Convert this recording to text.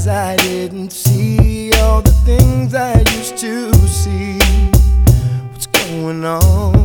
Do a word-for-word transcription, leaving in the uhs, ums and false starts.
eyes I didn't see, all the things I used to see. What's going on?